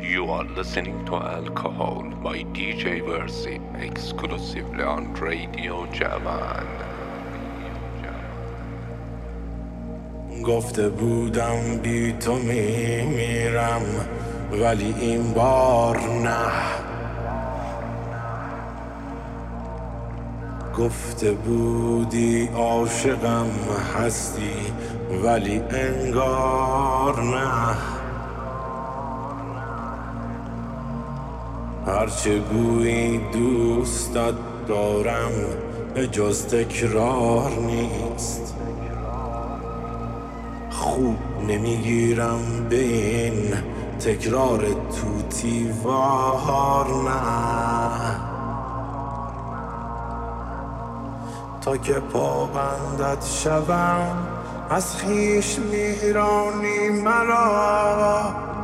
You are listening to Alcohol by DJ Versi exclusively on Radio Javan. گفته بودم بی تو میمیرم ولی این بار نه. گفته بودی عاشقم هستی ولی انگار نه. هرچه گویی دوستت دارم به جز تکرار نیست. خوب نمیگیرم به این تکرار توتی وار نه. تا که پابندت شوم از خویش میرانی مرا.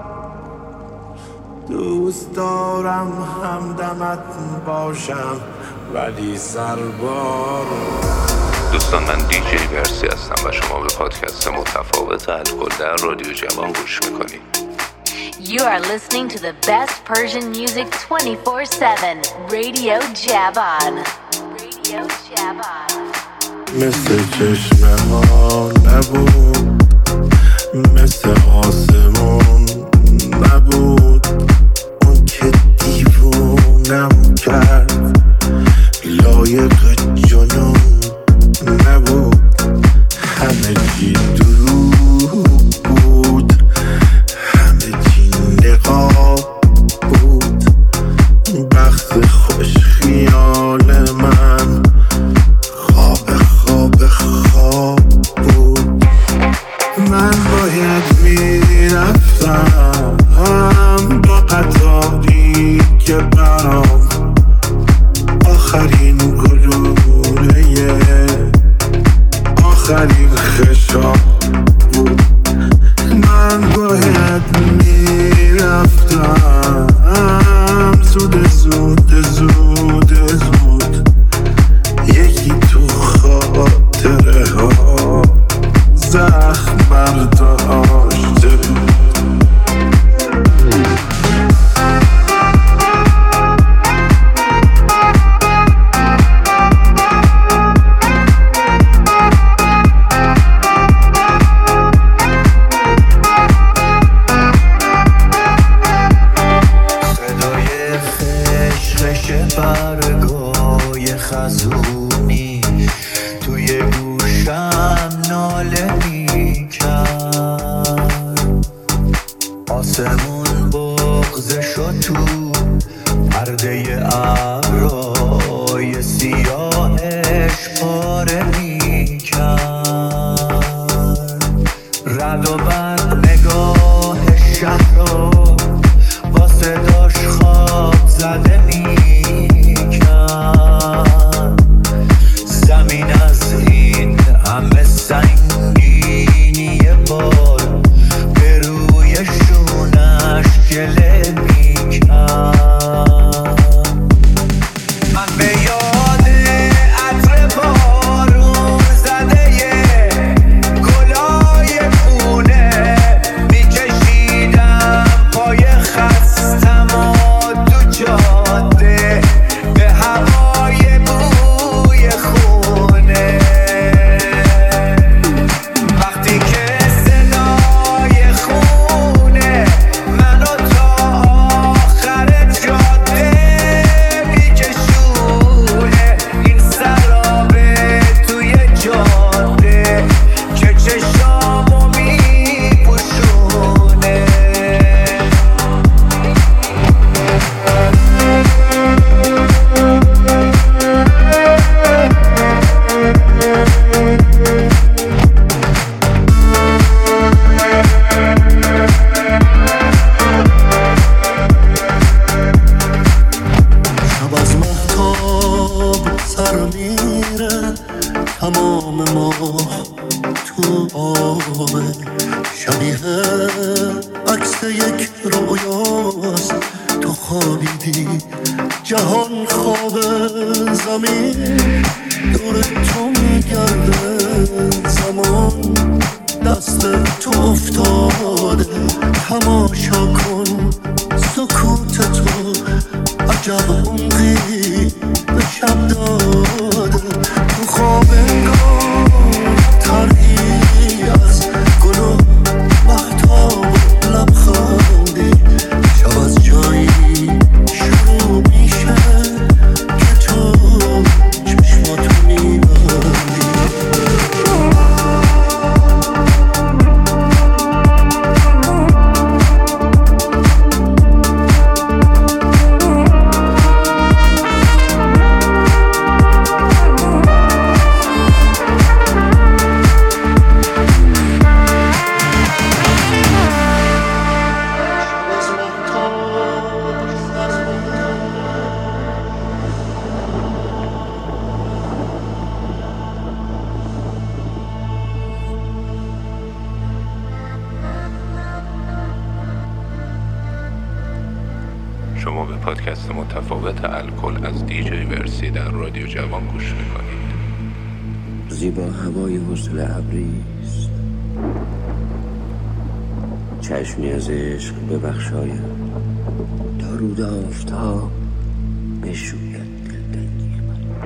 دوست دارم همدمت باشم ولی سربار. دوستان، من دیجی ورسی هستم و شما به پادکست متفاوت الکل در رادیو جوان گوش میکنید. You are listening to the best Persian music 24/7. Radio Javan. Radio Javan. مثل چشمه ها نبود، مثل آسمون نبود. اون که دیوونم کرد لایق جنون نبود. همه چی دروغ بود، همه چی نقاب بود. بخت خوش خیال من خواب بود. من باید میرفتم با قطاری که برام آخرین گلوله آخرین خشاب بود. من باید میرفتم زود یکی تو خاطره ها زخم برداشته بود. برگای خزونی توی گوشم ناله میکرد. آسمون بغض شد تو پرده ابرای سیاهش پاره میکرد. رد و بد نگاه شهر رو با صداش خواب زده زمین از این همه سنگینی بار به روی شونش گله میکرد. من به یاد عطر بارون زده گلای خونه میکشیدم پای خستم و تو جاده به هوای بوی خونه. وقتی که صدای خونه منو تا آخر جاده میکشونه. این سرابه توی جاده که چشامو میپوشونه. شب از مهتاب سر میره تمام ماه تو آبه. شبیه عکس یک رویاست. تو خوابیدی جهان خواب، زمین دور تو میگرده، زمان دست تو افتاده. تماشا کن عجب عمقی به شب داده تو خواب انگار ترهی از گل و مهتاب و لبخندی شب از جایی شروع میشه که تو چشماتو میبندی شما به پادکست متفاوت الکل از دیجی ورسی در رادیو جوان گوش میکنید. زیبا هوای حسن ابریست، چشمی از عشق ببخشاید، تا رود آفتاب بشوید دلتنگی من.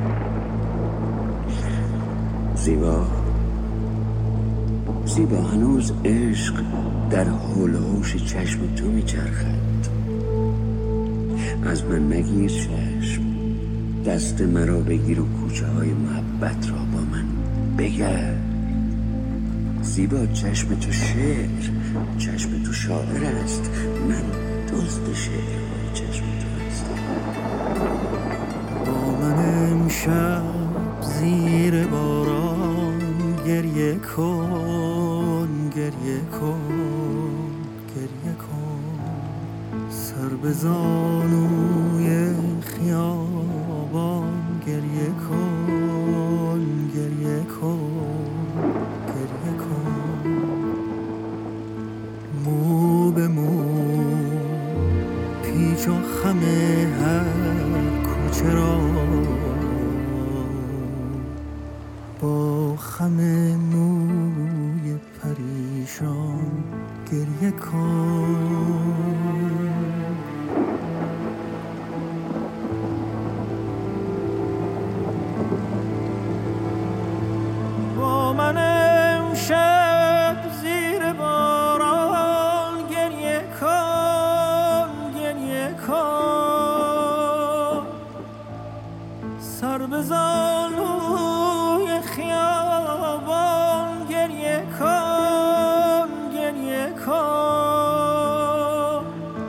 زیبا هنوز عشق در حول و حوش چشم تو میچرخد. از من نگیر چشم، دست مرا بگیر و کوچه های محبت را با من بگرد. زیبا چشم تو شعر، چشم تو شاعر است، من دزد شعرهای چشم تو هستم. با من امشب زیر باران گریه کن، گریه کن، گریه کن، سر به زانوی خیابان گریه کن، گریه کن، گریه کن، مو به مو پیچ و خم هر کوچه را با خم موی پریشان گریه کن. با من امشب زیر باران گریه کن، گریه کن، سر به زانوی خیابان گریه کن، گریه کن،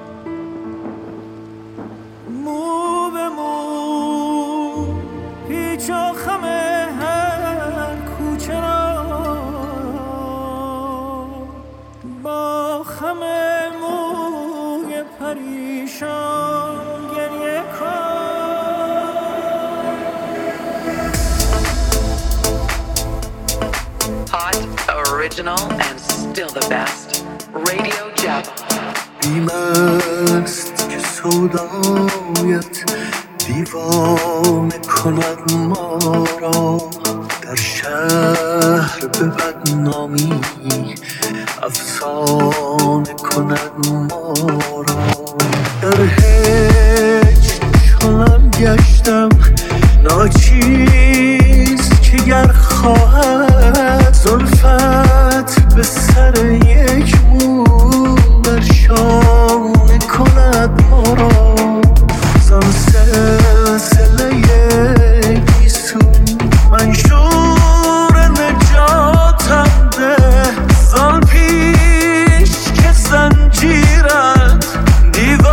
مو به مو پیچ و خم هر کوچه را با خم موی پریشان گریه کن. Hot, original, and still the best. Radio Java. بیمست که سودایت دیوانه کند ما را، در شهر به بدنامی افسانه کند ما را. در هیچ چنان گشتم ناچیز که گر خواهد زلفت به سر یک مو بر شانه کند ما را. زان سلسله گیسون منشور نجاتم ده، زان پیش که زنجیرت دیوانه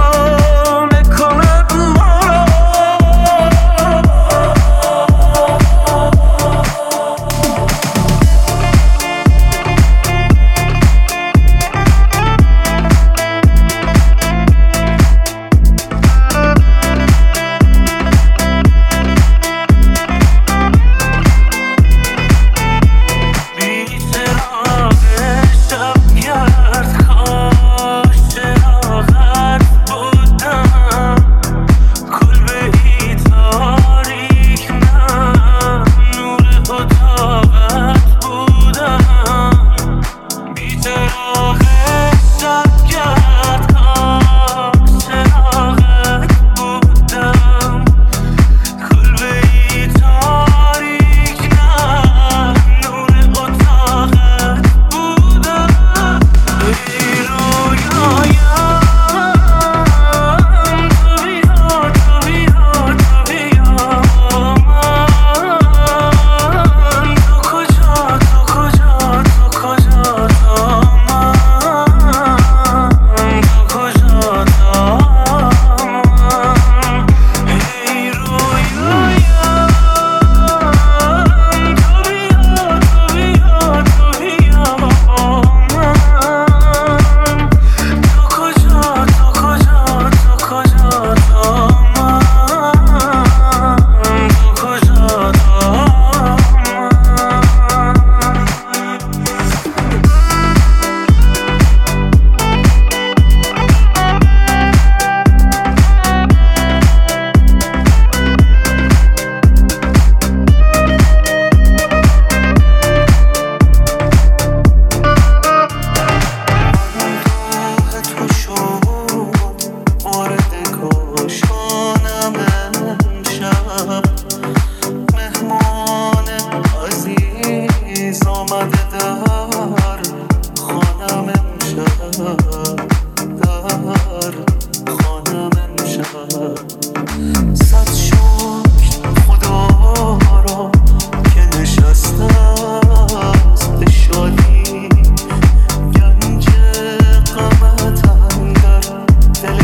در خانم امشب. صد شکر خدا را که نشسته است به شادی، گنج غمت اندر دل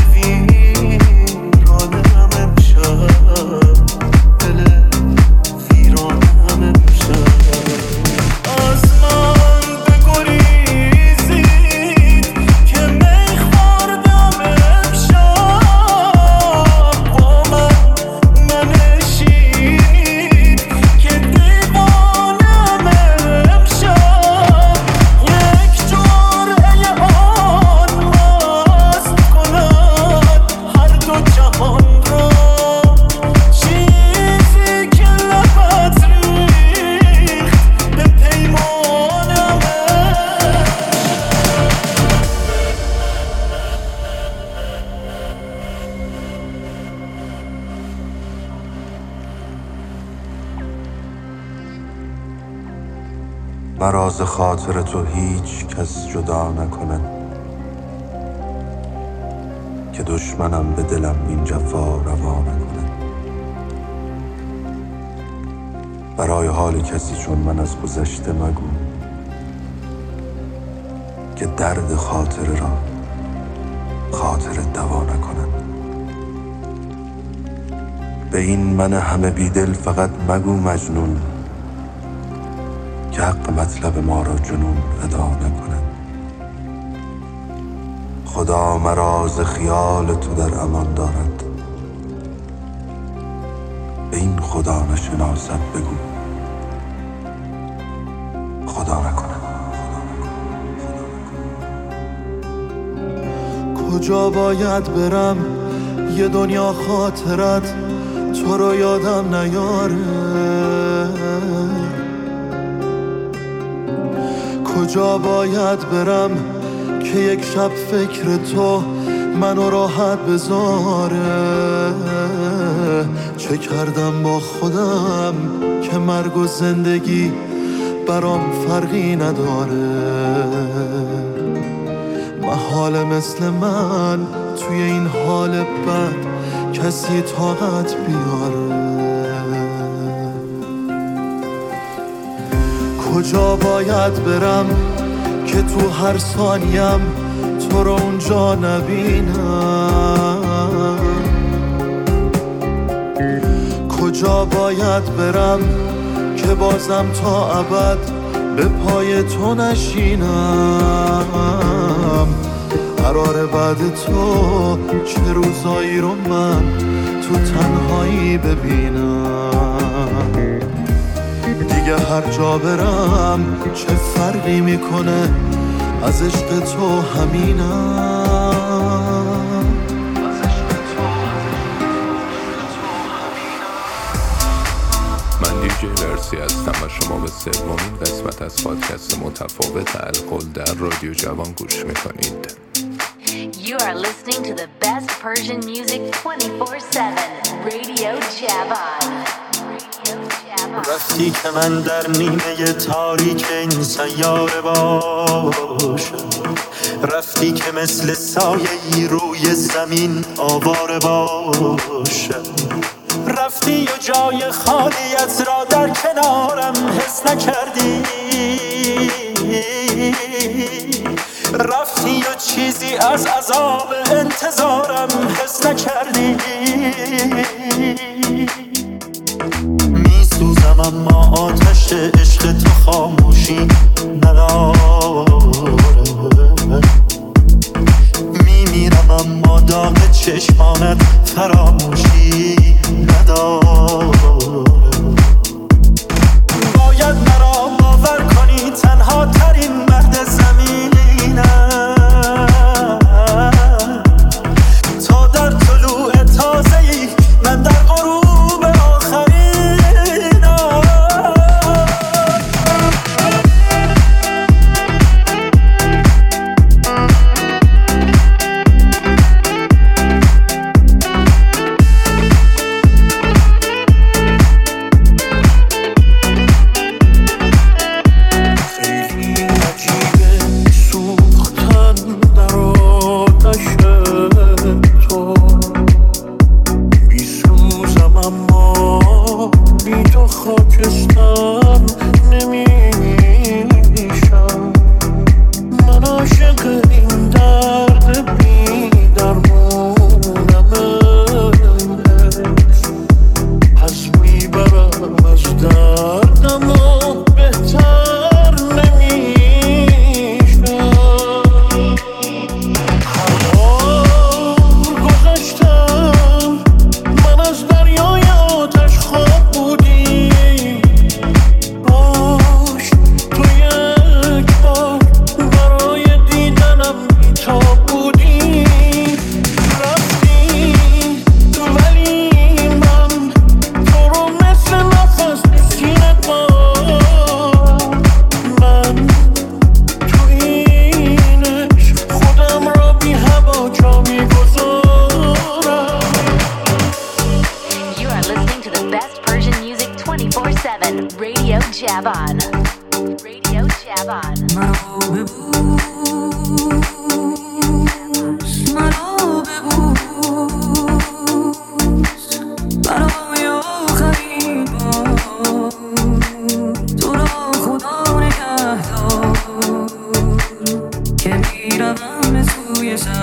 ویرانم امشب، دل ویرانم امشب. از من بگریزید که می خوردم امشب، با من ننشینید که دیوانم امشب. یک جرعه آن مست کند هر دو جهان را، چیزی که لبت ریخت به پیمانم. مرا ز خاطر تو هیچ کس جدا نکند، که دشمنم به دلم این جفا روا نکند. برای حال کسی چون من از گذشته مگو، که درد خاطره را خاطر دوا نکند. به این من همه بیدل فقط مگو مجنون، که حق مطلب ما را جنون ادا نکند. خدا مرا ز خیال تو در امان دارد، به این خدا نشناسد بگو خدا نکند. کجا باید برم یه دنیا خاطرت تو رو یادم نیاره؟ کجا باید برم که یک شب فکر تو منو راحت بذاره؟ چه کردم با خودم که مرگ و زندگی برام فرقی نداره؟ محال مثل من توی این حال بد کسی طاقت بیاره؟ کجا باید برم که تو هر ثانیم تو رو اونجا نبینم؟ کجا باید برم که بازم تا ابد به پای تو نشینم؟ قرار بعد تو چه روزایی رو من تو تنهایی ببینم؟ دیگه هر جا برم چه فرقی میکنه، از عشق تو همینم. من دیجی ورسی هستم و شما به سومین قسمت از پادکست متفاوت الکل در رادیو جوان گوش میکنید. You are listening to the best Persian music 24/7. Radio Javan. رفتی که من در نیمه تاریک این سیاره باشم، رفتی که مثل سایه‌ای روی زمین آواره باشم، رفتی و جای خالیت را در کنارم حس نکردی، رفتی و چیزی از عذاب انتظارم حس نکردی. میسوزم اما آتش عشق تو خاموشی نداره، میمیرم اما داغ چشمانت فراموشی نداره. باید مرا باور کنی تنها ترین مرد زمینم، تا در طلوع تازه‌ای من در غروب آخرینم.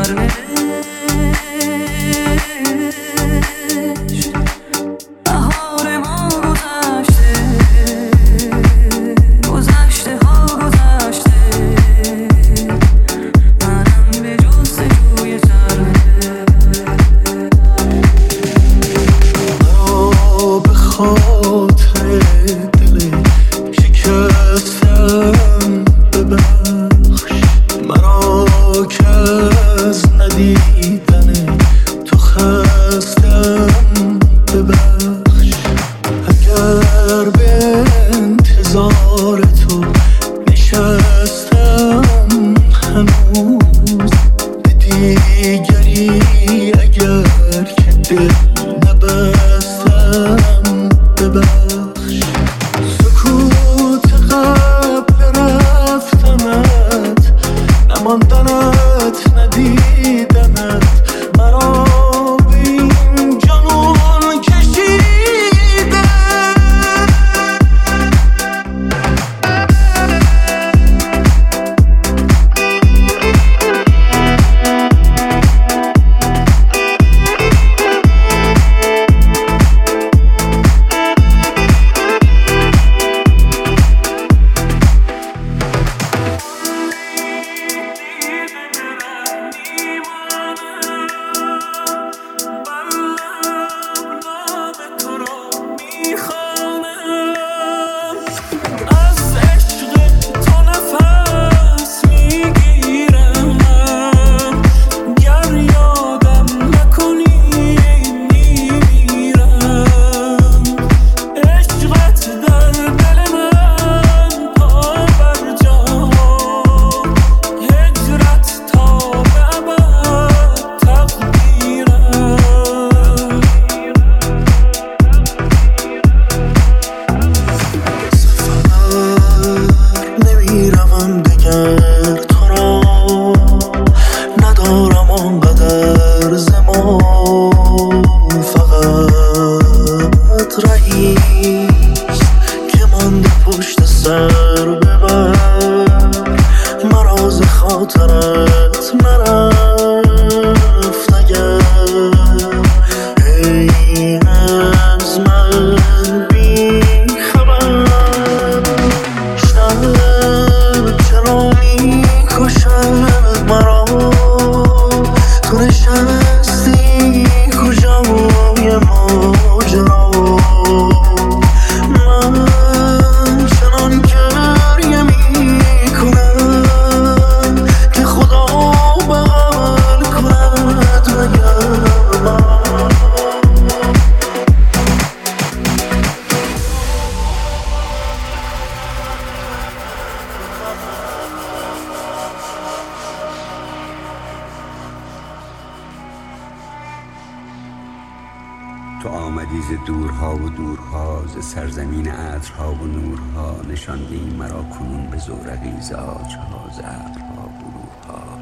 تو آمدی ز دورها و دورها، ز سرزمین عطرها و نورها، نشاندی مرا کنون به زورقی ز عاجها، ز ابرها و گروهها.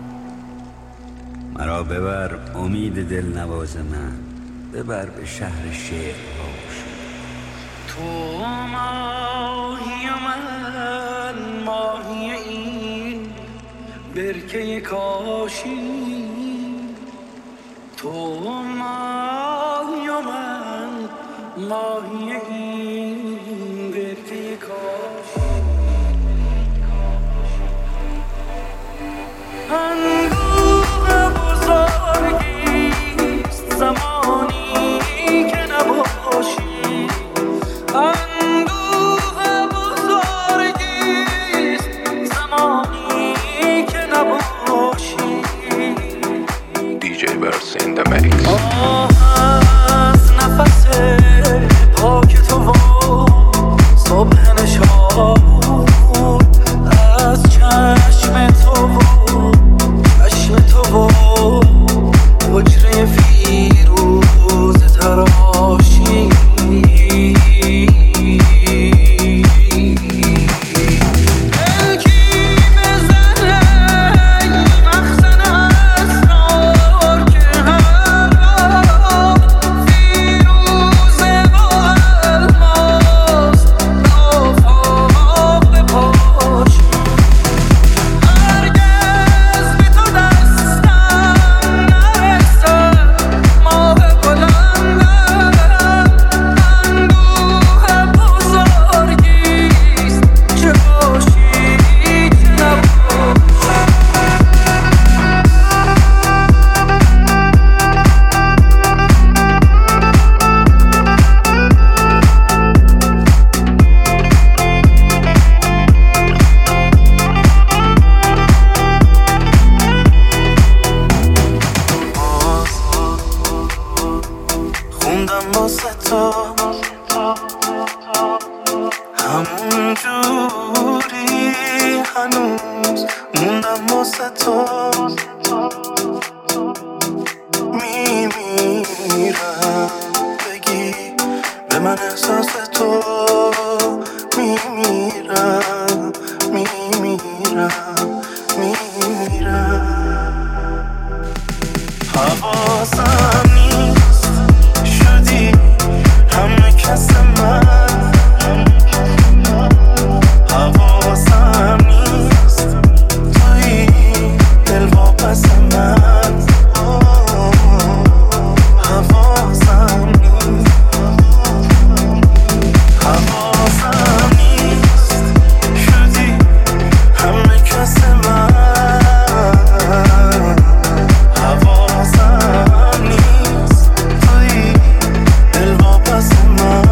مرا ببر امید دلنواز من، ببر به شهر شعرها. تو ماهی من، ماهی این برکه کاشی. تو ماهی من، ماهی این برکه کاشی. اندوه بزرگیست زمانی که نباشی. اندوه بزرگیست زمانی که نباشی. DJ Verse in the mix. از نفس پاک تو و صبح نشاد، از چشم تو و چشم تو و حجره فیروز تراشی. من احساس تو میمیرم حواسم نیست شدی همه کس من حواسم نیست توی دل واپس من حواسم نیست شدی همه کس من حواسم نیست توی دل واپس من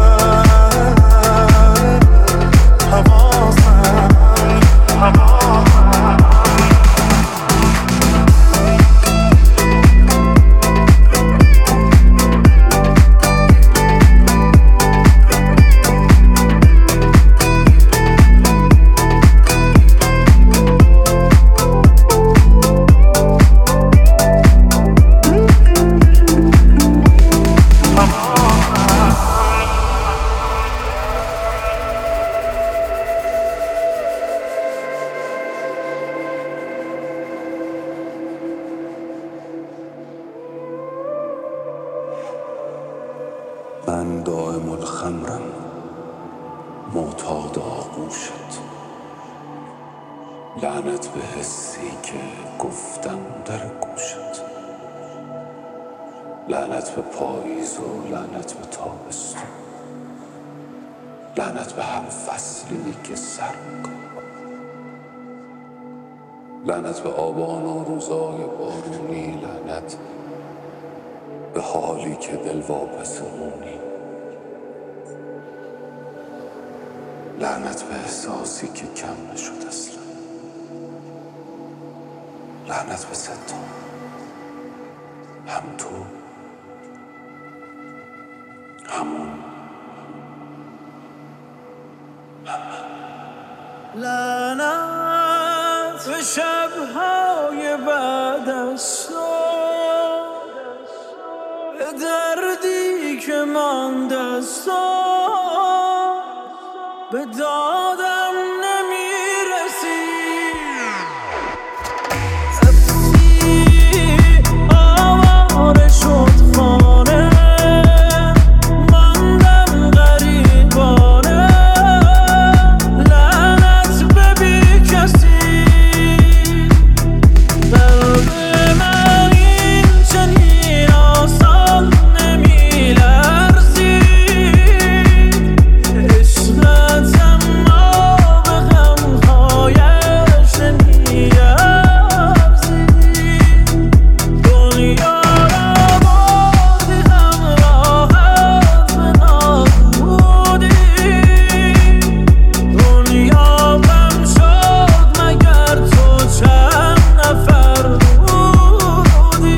من دائم الخمرم معتاد آغوشت لعنت به حسی که گفتم در گوشت لعنت به پاییز و لعنت به تابستون لعنت به هر فصلی که سر می‌کنم لعنت به آبان و روزای بارونی لعنت به حالی که دل واپس مونی لعنت به احساسی که کم نشد اصلا لعنت به ستا هم تو همون لعنت به شب‌های بعد از تو به دردی که ماند از تو به دادم نمیرسی حسی آواره شد خانه ماندم غریبانه لعنت به بی کسی قلب من این چنین آسان نمیلرزید عشقت اما به غمهایش نمیارزید دنیا را بردی همراهت به نابودی دنیا غم شد مگر تو چند نفر بودی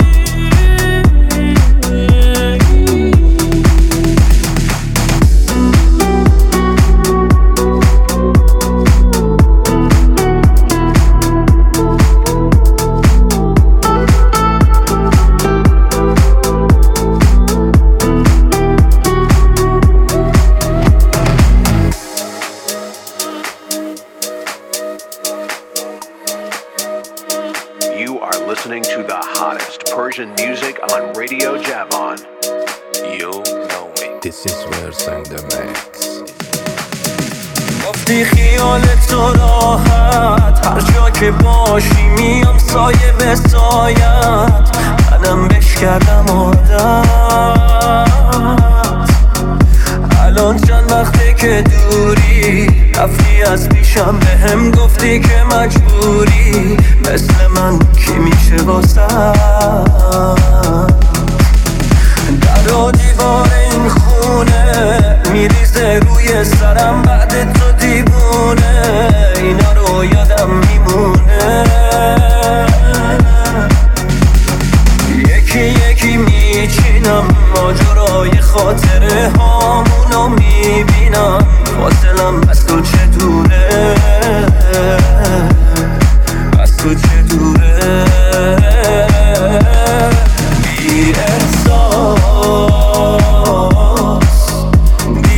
You are listening to the hottest Persian music on Radio Javon. You know me. This is Verse and the Max. گفتی خیال تو راحت هر جا که باشی میام سایه به سایت منم بش کردم عادت الان چند وقته که دوری رفتی از پیشم به هم گفتی که مجبوری مثل من کی میشه واسه در و دیوار این خونه میریزه روی سرم بعد تو دیوونه اینا رو یادم میمونه یکی یکی میچینم ماجرای خاطره هامونو میبینم فاصلم از تو چه دوره از تو چه دوره بی احساس بی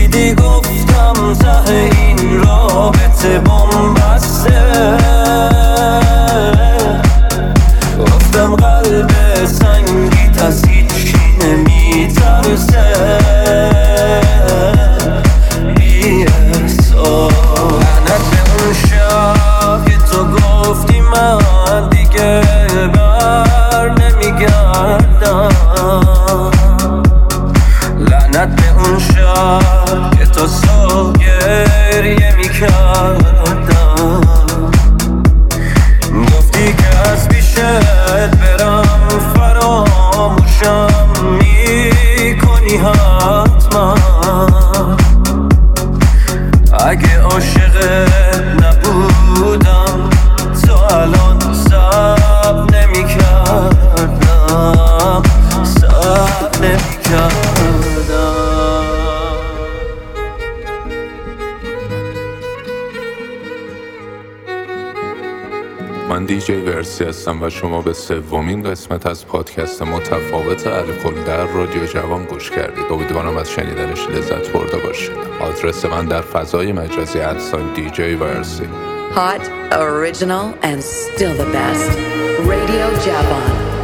ورسی هستم و شما به سومین قسمت از پادکست متفاوت الکل در رادیو جوان گوش کردید. امیدوارم از شنیدنش لذت برده باشید. آدرس من در فضای مجازی @DJ ورسی. Hot, original, and still the best. Radio Javan.